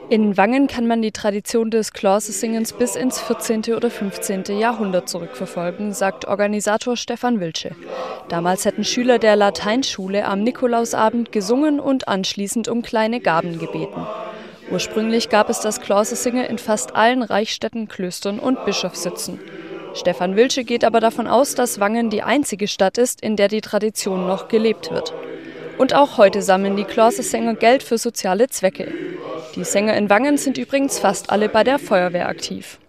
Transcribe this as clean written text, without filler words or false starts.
In Wangen kann man die Tradition des Klausesingens bis ins 14. oder 15. Jahrhundert zurückverfolgen, sagt Organisator Stefan Wilsche. Damals hätten Schüler der Lateinschule am Nikolausabend gesungen und anschließend um kleine Gaben gebeten. Ursprünglich gab es das Klausesingen in fast allen Reichsstädten, Klöstern und Bischofssitzen. Stefan Wilsche geht aber davon aus, dass Wangen die einzige Stadt ist, in der die Tradition noch gelebt wird. Und auch heute sammeln die Klausesänger Geld für soziale Zwecke. Die Sänger in Wangen sind übrigens fast alle bei der Feuerwehr aktiv.